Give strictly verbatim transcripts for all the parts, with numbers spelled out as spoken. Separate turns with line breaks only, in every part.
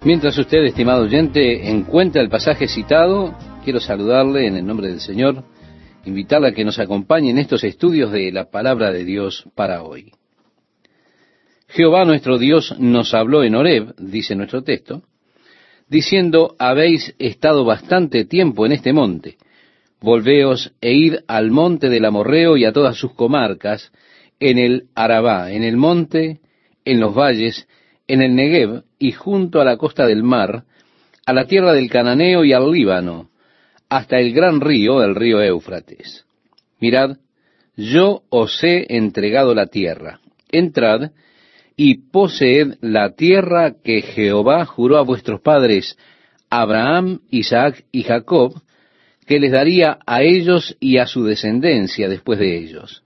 Mientras usted, estimado oyente, encuentra el pasaje citado, quiero saludarle en el nombre del Señor, invitarle a que nos acompañe en estos estudios de la palabra de Dios para hoy. Jehová nuestro Dios nos habló en Horeb, dice nuestro texto, diciendo: habéis estado bastante tiempo en este monte, volveos e id al monte del Amorreo y a todas sus comarcas, en el Arabá, en el monte, en los valles, en el Negev y junto a la costa del mar, a la tierra del Cananeo y al Líbano, hasta el gran río, el río Éufrates. Mirad, yo os he entregado la tierra. Entrad y poseed la tierra que Jehová juró a vuestros padres, Abraham, Isaac y Jacob, que les daría a ellos y a su descendencia después de ellos.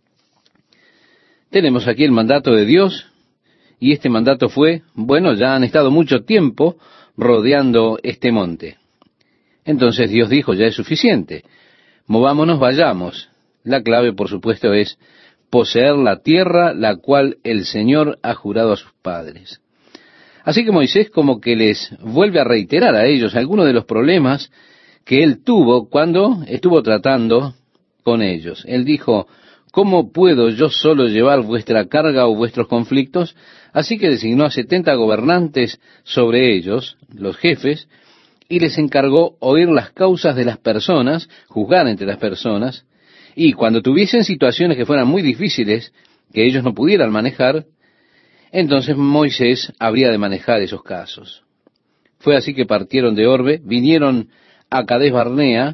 Tenemos aquí el mandato de Dios, y este mandato fue, bueno, ya han estado mucho tiempo rodeando este monte. Entonces Dios dijo: ya es suficiente, movámonos, vayamos. La clave, por supuesto, es poseer la tierra la cual el Señor ha jurado a sus padres. Así que Moisés como que les vuelve a reiterar a ellos algunos de los problemas que él tuvo cuando estuvo tratando con ellos. Él dijo: ¿cómo puedo yo solo llevar vuestra carga o vuestros conflictos? Así que designó a setenta gobernantes sobre ellos, los jefes, y les encargó oír las causas de las personas, juzgar entre las personas, y cuando tuviesen situaciones que fueran muy difíciles, que ellos no pudieran manejar, entonces Moisés habría de manejar esos casos. Fue así que partieron de Orbe, vinieron a Cades Barnea,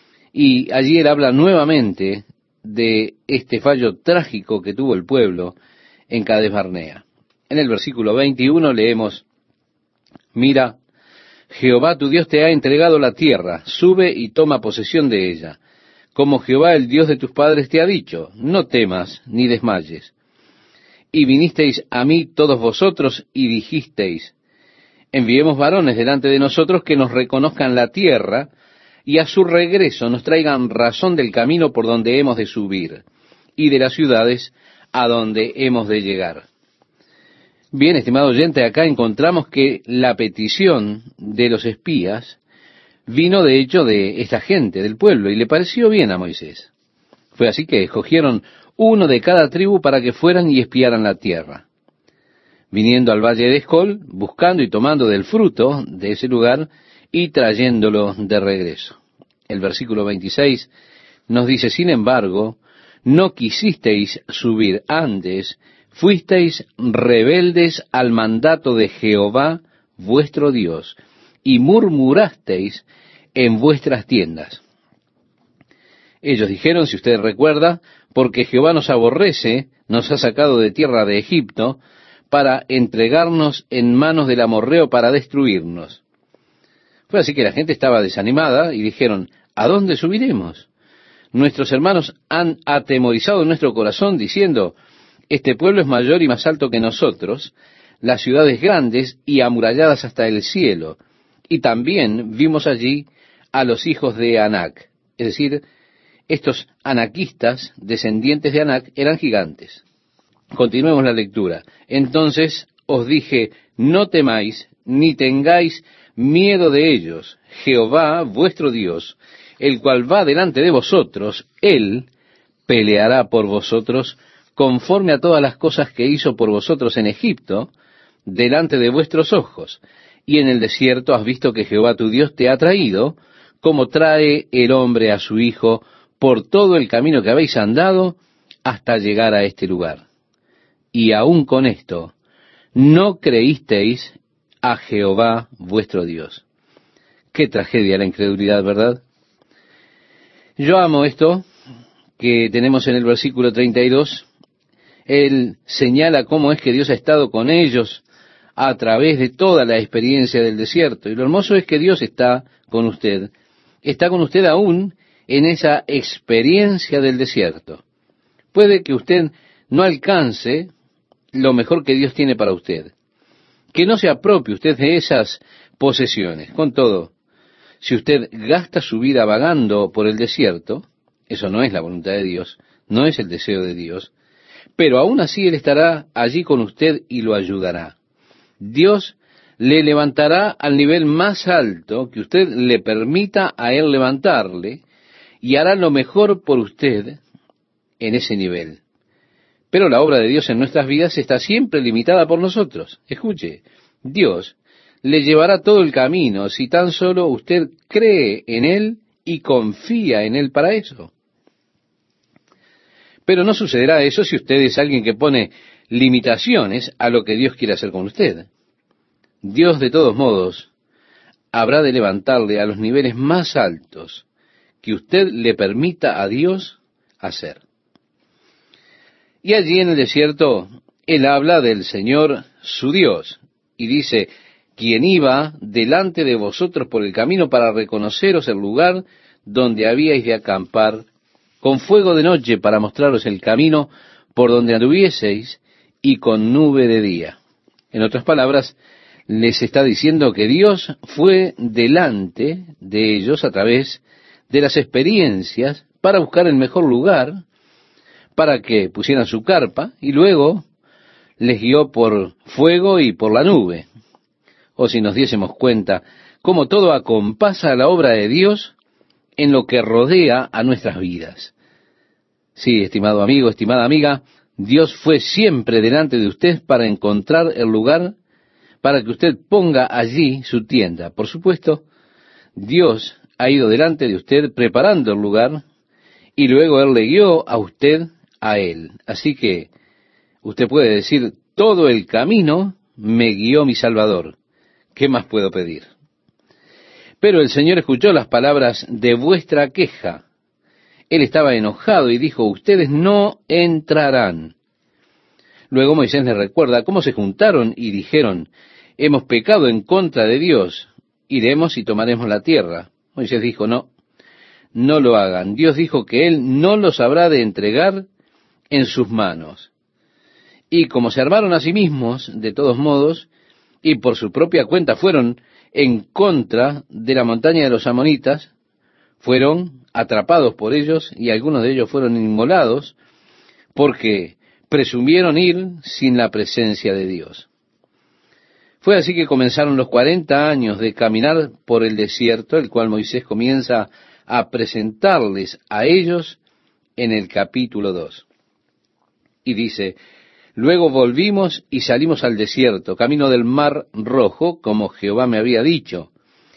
y allí él habla nuevamente de este fallo trágico que tuvo el pueblo en Cades Barnea. En el versículo veintiuno leemos: mira, Jehová tu Dios te ha entregado la tierra, sube y toma posesión de ella, como Jehová el Dios de tus padres te ha dicho, no temas ni desmayes. Y vinisteis a mí todos vosotros y dijisteis: enviemos varones delante de nosotros que nos reconozcan la tierra, y a su regreso nos traigan razón del camino por donde hemos de subir, y de las ciudades a donde hemos de llegar. Bien, estimado oyente, acá encontramos que la petición de los espías vino de hecho de esta gente, del pueblo, y le pareció bien a Moisés. Fue así que escogieron uno de cada tribu para que fueran y espiaran la tierra. Viniendo al valle de Escol, buscando y tomando del fruto de ese lugar, y trayéndolo de regreso. El versículo veintiséis nos dice: sin embargo, no quisisteis subir antes, fuisteis rebeldes al mandato de Jehová vuestro Dios, y murmurasteis en vuestras tiendas. Ellos dijeron, si usted recuerda, porque Jehová nos aborrece, nos ha sacado de tierra de Egipto, para entregarnos en manos del amorreo para destruirnos. Fue así que la gente estaba desanimada y dijeron: ¿a dónde subiremos? Nuestros hermanos han atemorizado nuestro corazón diciendo: este pueblo es mayor y más alto que nosotros, las ciudades grandes y amuralladas hasta el cielo. Y también vimos allí a los hijos de Anac. Es decir, estos anaquistas, descendientes de Anac, eran gigantes. Continuemos la lectura. Entonces os dije: no temáis, ni tengáis miedo de ellos. Jehová vuestro Dios, el cual va delante de vosotros, él peleará por vosotros, conforme a todas las cosas que hizo por vosotros en Egipto, delante de vuestros ojos. Y en el desierto has visto que Jehová tu Dios te ha traído, como trae el hombre a su hijo, por todo el camino que habéis andado, hasta llegar a este lugar. Y aún con esto, no creísteis a Jehová vuestro Dios. Qué tragedia la incredulidad, ¿verdad? Yo amo esto que tenemos en el versículo treinta y dos. Él señala cómo es que Dios ha estado con ellos a través de toda la experiencia del desierto. Y lo hermoso es que Dios está con usted. Está con usted aún en esa experiencia del desierto. Puede que usted no alcance lo mejor que Dios tiene para usted, que no se apropie usted de esas posesiones. Con todo, si usted gasta su vida vagando por el desierto, eso no es la voluntad de Dios, no es el deseo de Dios, pero aún así Él estará allí con usted y lo ayudará. Dios le levantará al nivel más alto que usted le permita a Él levantarle, y hará lo mejor por usted en ese nivel. Pero la obra de Dios en nuestras vidas está siempre limitada por nosotros. Escuche, Dios le llevará todo el camino si tan solo usted cree en Él y confía en Él para eso. Pero no sucederá eso si usted es alguien que pone limitaciones a lo que Dios quiere hacer con usted. Dios, de todos modos, habrá de levantarle a los niveles más altos que usted le permita a Dios hacer. Y allí en el desierto, Él habla del Señor su Dios, y dice, quien iba delante de vosotros por el camino para reconoceros el lugar donde habíais de acampar, con fuego de noche para mostraros el camino por donde anduvieseis, y con nube de día. En otras palabras, les está diciendo que Dios fue delante de ellos a través de las experiencias para buscar el mejor lugar, para que pusieran su carpa, y luego les guió por fuego y por la nube. O si nos diésemos cuenta cómo todo acompasa a la obra de Dios en lo que rodea a nuestras vidas. Sí, estimado amigo, estimada amiga, Dios fue siempre delante de usted para encontrar el lugar para que usted ponga allí su tienda. Por supuesto, Dios ha ido delante de usted preparando el lugar y luego Él le guió a usted a Él. Así que usted puede decir, todo el camino me guió mi Salvador. ¿Qué más puedo pedir? Pero el Señor escuchó las palabras de vuestra queja. Él estaba enojado y dijo, ustedes no entrarán. Luego Moisés les recuerda cómo se juntaron y dijeron, hemos pecado en contra de Dios, iremos y tomaremos la tierra. Moisés dijo, no, no lo hagan. Dios dijo que Él no los habrá de entregar en sus manos. Y como se armaron a sí mismos, de todos modos, y por su propia cuenta fueron en contra de la montaña de los amonitas, fueron atrapados por ellos y algunos de ellos fueron inmolados porque presumieron ir sin la presencia de Dios. Fue así que comenzaron los cuarenta años de caminar por el desierto, el cual Moisés comienza a presentarles a ellos en el capítulo dos. Y dice, luego volvimos y salimos al desierto, camino del mar Rojo, como Jehová me había dicho,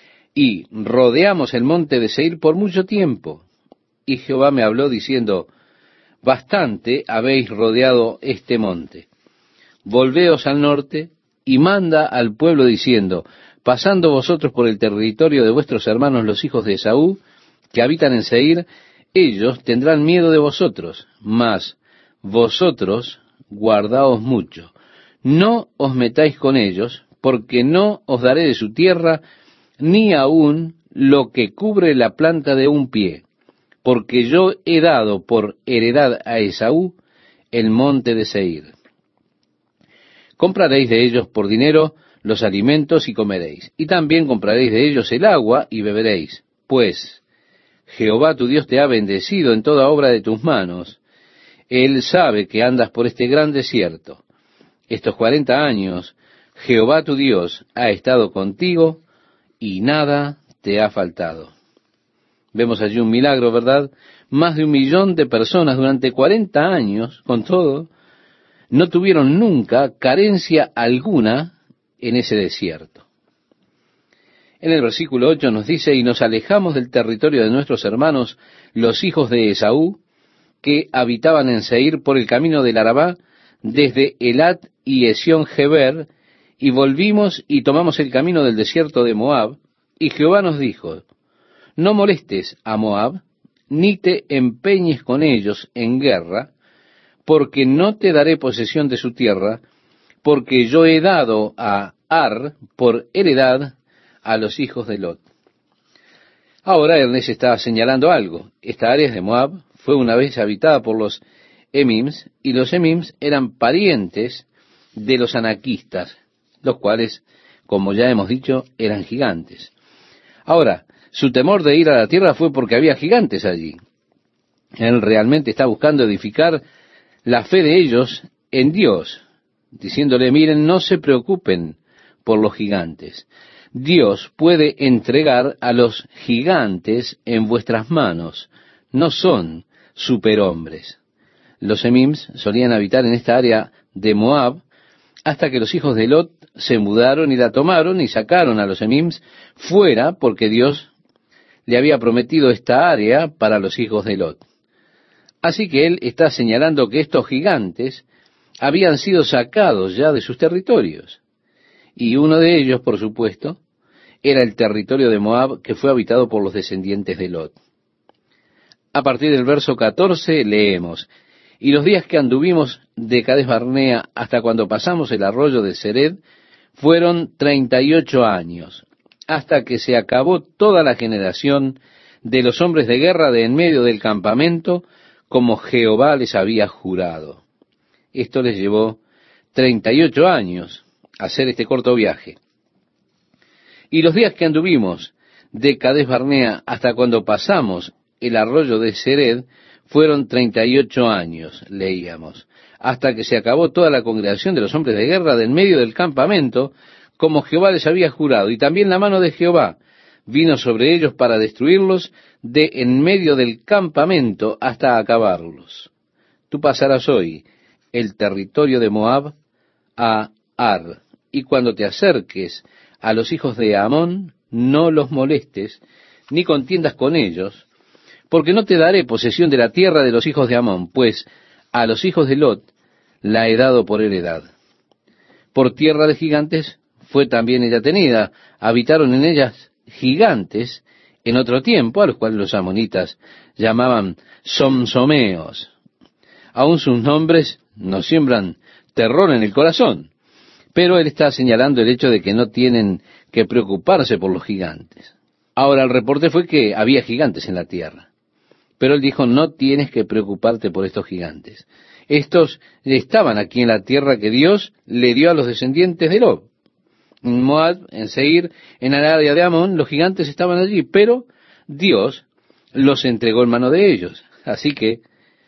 y rodeamos el monte de Seir por mucho tiempo. Y Jehová me habló diciendo, bastante habéis rodeado este monte. Volveos al norte y manda al pueblo diciendo, pasando vosotros por el territorio de vuestros hermanos los hijos de Esaú, que habitan en Seir, ellos tendrán miedo de vosotros, mas vosotros guardaos mucho. No os metáis con ellos, porque no os daré de su tierra ni aun lo que cubre la planta de un pie, porque yo he dado por heredad a Esaú el monte de Seir. Compraréis de ellos por dinero los alimentos y comeréis, y también compraréis de ellos el agua y beberéis, pues Jehová tu Dios te ha bendecido en toda obra de tus manos. Él sabe que andas por este gran desierto. Estos cuarenta años Jehová tu Dios ha estado contigo y nada te ha faltado. Vemos allí un milagro, ¿verdad? Más de un millón de personas durante cuarenta años, con todo, no tuvieron nunca carencia alguna en ese desierto. En el versículo ocho nos dice, y nos alejamos del territorio de nuestros hermanos, los hijos de Esaú, que habitaban en Seir por el camino del Arabá, desde Elat y Esión-Geber, y volvimos y tomamos el camino del desierto de Moab, y Jehová nos dijo, no molestes a Moab, ni te empeñes con ellos en guerra, porque no te daré posesión de su tierra, porque yo he dado a Ar por heredad a los hijos de Lot. Ahora él les está señalando algo. Esta área de Moab fue una vez habitada por los Emims, y los Emims eran parientes de los anaquistas, los cuales, como ya hemos dicho, eran gigantes. Ahora, su temor de ir a la tierra fue porque había gigantes allí. Él realmente está buscando edificar la fe de ellos en Dios, diciéndole, miren, no se preocupen por los gigantes. Dios puede entregar a los gigantes en vuestras manos. No son superhombres. Los Emims solían habitar en esta área de Moab hasta que los hijos de Lot se mudaron y la tomaron y sacaron a los Emims fuera porque Dios le había prometido esta área para los hijos de Lot. Así que él está señalando que estos gigantes habían sido sacados ya de sus territorios. Y uno de ellos, por supuesto, era el territorio de Moab, que fue habitado por los descendientes de Lot. A partir del verso catorce leemos: y los días que anduvimos de Cades Barnea hasta cuando pasamos el arroyo de Sered fueron treinta y ocho años, hasta que se acabó toda la generación de los hombres de guerra de en medio del campamento, como Jehová les había jurado. Esto les llevó treinta y ocho años hacer este corto viaje. Y los días que anduvimos de Cades Barnea hasta cuando pasamos el arroyo de Sered fueron treinta y ocho años, leíamos, hasta que se acabó toda la congregación de los hombres de guerra de en medio del campamento, como Jehová les había jurado. Y también la mano de Jehová vino sobre ellos para destruirlos de en medio del campamento hasta acabarlos. Tú pasarás hoy el territorio de Moab a Ar, y cuando te acerques a los hijos de Amón, no los molestes, ni contiendas con ellos, porque no te daré posesión de la tierra de los hijos de Amón, pues a los hijos de Lot la he dado por heredad. Por tierra de gigantes fue también ella tenida, habitaron en ellas gigantes en otro tiempo, a los cuales los amonitas llamaban somsomeos. Aún sus nombres nos siembran terror en el corazón, pero él está señalando el hecho de que no tienen que preocuparse por los gigantes. Ahora, el reporte fue que había gigantes en la tierra, pero él dijo: no tienes que preocuparte por estos gigantes. Estos estaban aquí en la tierra que Dios le dio a los descendientes de Lot. En Moab, en Seir, en el área de Amón, los gigantes estaban allí, pero Dios los entregó en mano de ellos. Así que,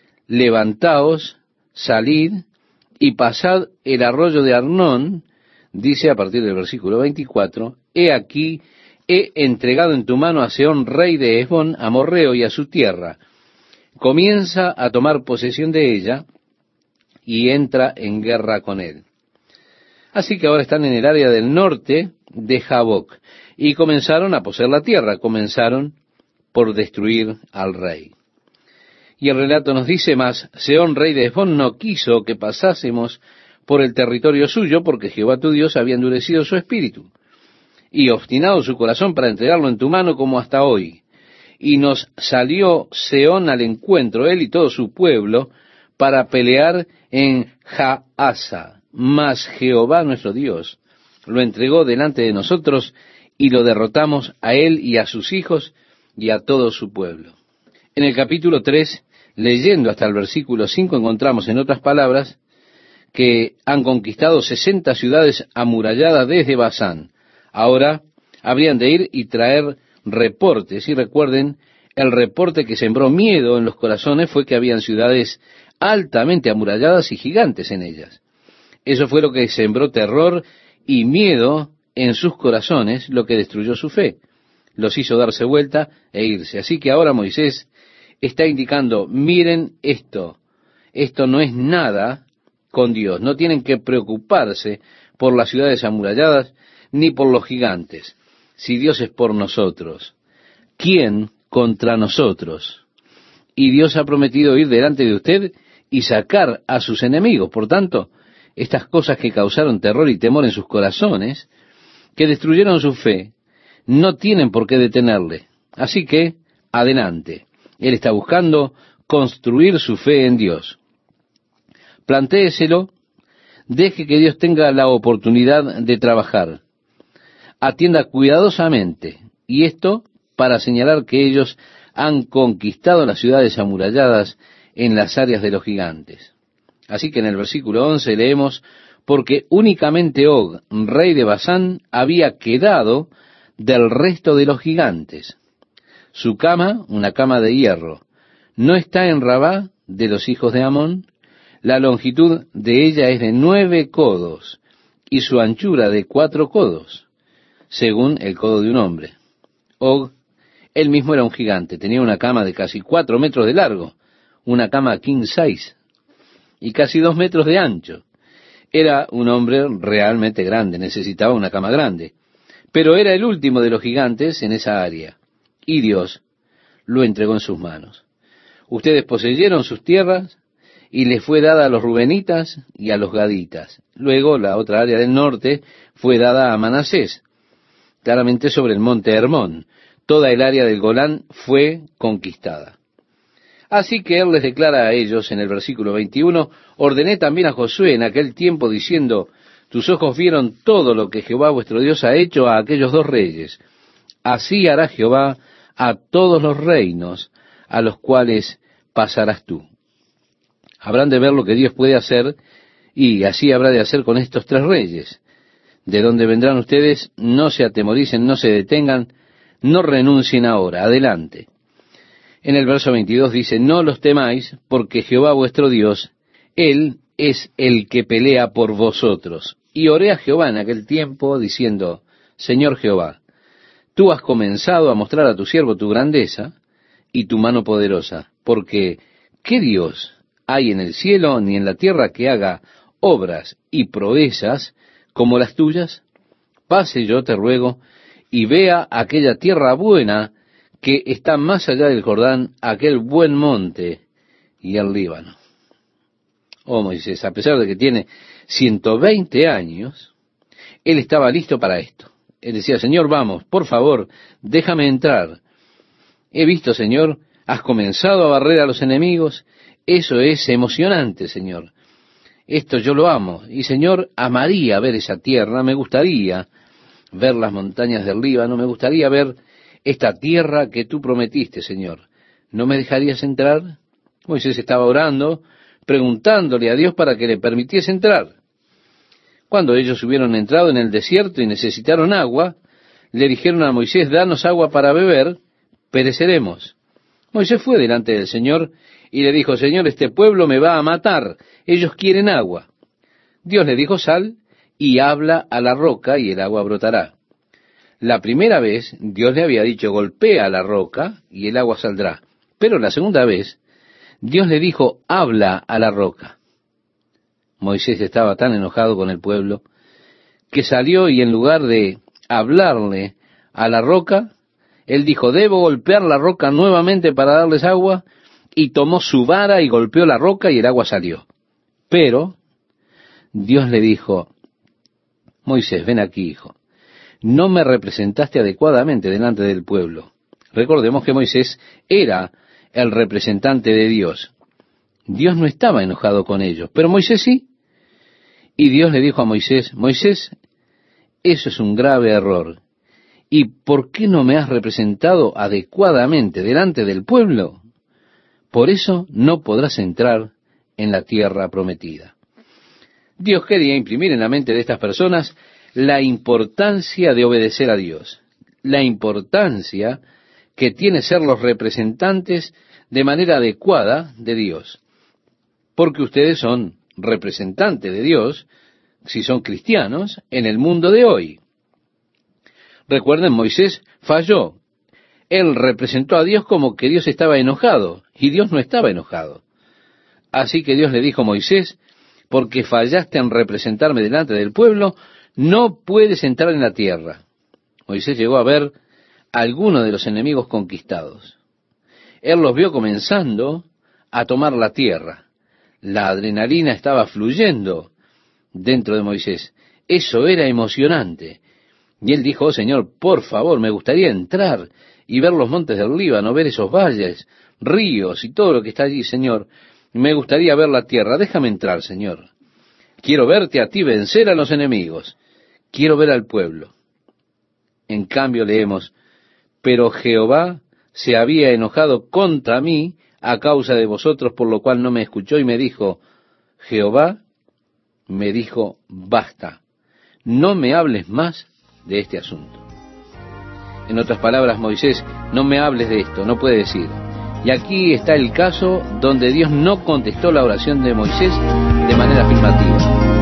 levantaos, salid y pasad el arroyo de Arnón, dice a partir del versículo veinticuatro, he aquí, he entregado en tu mano a Sehón, rey de Hesbón, amorreo, y a su tierra. Comienza a tomar posesión de ella y entra en guerra con él. Así que ahora están en el área del norte de Jaboc y comenzaron a poseer la tierra, comenzaron por destruir al rey. Y el relato nos dice más: Sehón, rey de Hesbón, no quiso que pasásemos por el territorio suyo, porque Jehová tu Dios había endurecido su espíritu y obstinado su corazón para entregarlo en tu mano como hasta hoy. Y nos salió Sehón al encuentro, él y todo su pueblo, para pelear en Jaasa. Mas Jehová nuestro Dios lo entregó delante de nosotros y lo derrotamos a él y a sus hijos y a todo su pueblo. En el capítulo tres, leyendo hasta el versículo cinco, encontramos en otras palabras que han conquistado sesenta ciudades amuralladas desde Basán. Ahora habrían de ir y traer reportes, y recuerden, el reporte que sembró miedo en los corazones fue que habían ciudades altamente amuralladas y gigantes en ellas. Eso fue lo que sembró terror y miedo en sus corazones, lo que destruyó su fe. Los hizo darse vuelta e irse. Así que ahora Moisés está indicando: miren esto, esto no es nada con Dios. No tienen que preocuparse por las ciudades amuralladas ni por los gigantes. Si Dios es por nosotros, ¿quién contra nosotros? Y Dios ha prometido ir delante de usted y sacar a sus enemigos. Por tanto, estas cosas que causaron terror y temor en sus corazones, que destruyeron su fe, no tienen por qué detenerle. Así que, adelante. Él está buscando construir su fe en Dios. Plantéeselo, deje que Dios tenga la oportunidad de trabajar. Atienda cuidadosamente, y esto para señalar que ellos han conquistado las ciudades amuralladas en las áreas de los gigantes. Así que en el versículo once leemos: porque únicamente Og, rey de Basán, había quedado del resto de los gigantes. Su cama, una cama de hierro, no está en Rabá de los hijos de Amón. La longitud de ella es de nueve codos, y su anchura de cuatro codos, según el codo de un hombre. Og, él mismo era un gigante, tenía una cama de casi cuatro metros de largo, una cama king size, y casi dos metros de ancho. Era un hombre realmente grande, necesitaba una cama grande, pero era el último de los gigantes en esa área, y Dios lo entregó en sus manos. Ustedes poseyeron sus tierras, y les fue dada a los rubenitas y a los gaditas. Luego la otra área del norte fue dada a Manasés, claramente sobre el monte Hermón. Toda el área del Golán fue conquistada. Así que él les declara a ellos en el versículo veintiuno, ordené también a Josué en aquel tiempo diciendo, tus ojos vieron todo lo que Jehová vuestro Dios ha hecho a aquellos dos reyes. Así hará Jehová a todos los reinos a los cuales pasarás tú. Habrán de ver lo que Dios puede hacer, y así habrá de hacer con estos tres reyes. De donde vendrán ustedes, no se atemoricen, no se detengan, no renuncien ahora, adelante. En el verso veintidós dice, no los temáis, porque Jehová vuestro Dios, Él es el que pelea por vosotros. Y oré a Jehová en aquel tiempo, diciendo, Señor Jehová, tú has comenzado a mostrar a tu siervo tu grandeza y tu mano poderosa, porque ¿qué Dios hay en el cielo ni en la tierra que haga obras y proezas como las tuyas? Pase yo, te ruego, y vea aquella tierra buena que está más allá del Jordán, aquel buen monte y el Líbano. Oh Moisés, a pesar de que tiene ciento veinte años, él estaba listo para esto. Él decía, Señor, vamos, por favor, déjame entrar. He visto, Señor, has comenzado a barrer a los enemigos. Eso es emocionante, Señor. Esto yo lo amo. Y, Señor, amaría ver esa tierra. Me gustaría ver las montañas del Líbano. Me gustaría ver esta tierra que tú prometiste, Señor. ¿No me dejarías entrar? Moisés estaba orando, preguntándole a Dios para que le permitiese entrar. Cuando ellos hubieron entrado en el desierto y necesitaron agua, le dijeron a Moisés, danos agua para beber, pereceremos. Moisés fue delante del Señor y le dijo, Señor, este pueblo me va a matar, ellos quieren agua. Dios le dijo, sal y habla a la roca y el agua brotará. La primera vez Dios le había dicho, golpea la roca y el agua saldrá. Pero la segunda vez Dios le dijo, habla a la roca. Moisés estaba tan enojado con el pueblo que salió y en lugar de hablarle a la roca, él dijo, debo golpear la roca nuevamente para darles agua, y tomó su vara y golpeó la roca y el agua salió. Pero Dios le dijo, Moisés, ven aquí, hijo, no me representaste adecuadamente delante del pueblo. Recordemos que Moisés era el representante de Dios. Dios no estaba enojado con ellos, pero Moisés sí. Y Dios le dijo a Moisés, Moisés, eso es un grave error. ¿Y por qué no me has representado adecuadamente delante del pueblo? Por eso no podrás entrar en la tierra prometida. Dios quería imprimir en la mente de estas personas la importancia de obedecer a Dios, la importancia que tiene ser los representantes de manera adecuada de Dios, porque ustedes son representantes de Dios, si son cristianos, en el mundo de hoy. Recuerden, Moisés falló. Él representó a Dios como que Dios estaba enojado, y Dios no estaba enojado. Así que Dios le dijo a Moisés, porque fallaste en representarme delante del pueblo, no puedes entrar en la tierra. Moisés llegó a ver a algunos de los enemigos conquistados. Él los vio comenzando a tomar la tierra. La adrenalina estaba fluyendo dentro de Moisés. Eso era emocionante. Y él dijo, oh Señor, por favor, me gustaría entrar y ver los montes del Líbano, ver esos valles, ríos y todo lo que está allí, Señor. Me gustaría ver la tierra. Déjame entrar, Señor. Quiero verte a ti vencer a los enemigos. Quiero ver al pueblo. En cambio leemos, pero Jehová se había enojado contra mí a causa de vosotros, por lo cual no me escuchó y me dijo, Jehová me dijo, basta, no me hables más de este asunto. En otras palabras, Moisés, no me hables de esto, no puede decir. Y aquí está el caso donde Dios no contestó la oración de Moisés de manera afirmativa.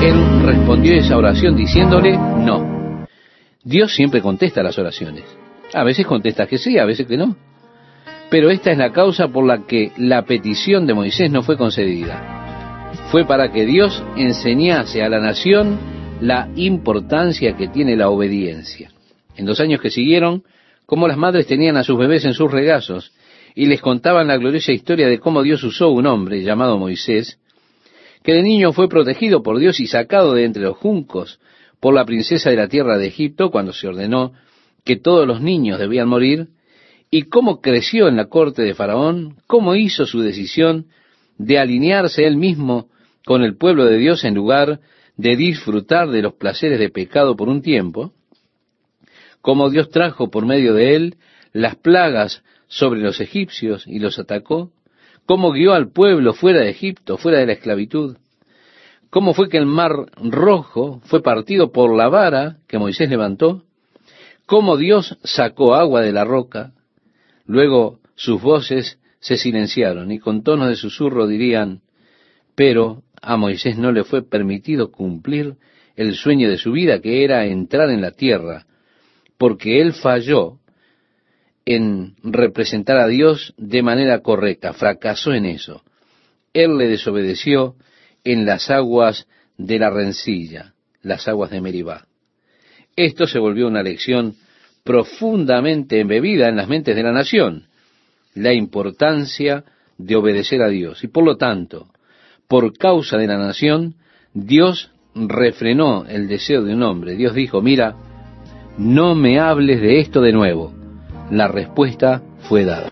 él respondió esa oración diciéndole no. Dios siempre contesta las oraciones. A veces contesta que sí, a veces que no. Pero esta es la causa por la que la petición de Moisés no fue concedida. Fue para que Dios enseñase a la nación la importancia que tiene la obediencia. En los años que siguieron, cómo las madres tenían a sus bebés en sus regazos y les contaban la gloriosa historia de cómo Dios usó un hombre llamado Moisés, que de niño fue protegido por Dios y sacado de entre los juncos por la princesa de la tierra de Egipto cuando se ordenó que todos los niños debían morir, y cómo creció en la corte de Faraón, cómo hizo su decisión de alinearse él mismo con el pueblo de Dios en lugar de disfrutar de los placeres de pecado por un tiempo, cómo Dios trajo por medio de él las plagas sobre los egipcios y los atacó, cómo guió al pueblo fuera de Egipto, fuera de la esclavitud, cómo fue que el mar rojo fue partido por la vara que Moisés levantó, cómo Dios sacó agua de la roca. Luego sus voces se silenciaron y con tonos de susurro dirían, pero a Moisés no le fue permitido cumplir el sueño de su vida, que era entrar en la tierra, porque él falló en representar a Dios de manera correcta, fracasó en eso. Él le desobedeció en las aguas de la rencilla, las aguas de Meribá. Esto se volvió una lección profundamente embebida en las mentes de la nación, la importancia de obedecer a Dios. Y por lo tanto, por causa de la nación, Dios refrenó el deseo de un hombre. Dios dijo, mira, no me hables de esto de nuevo. La respuesta fue dada.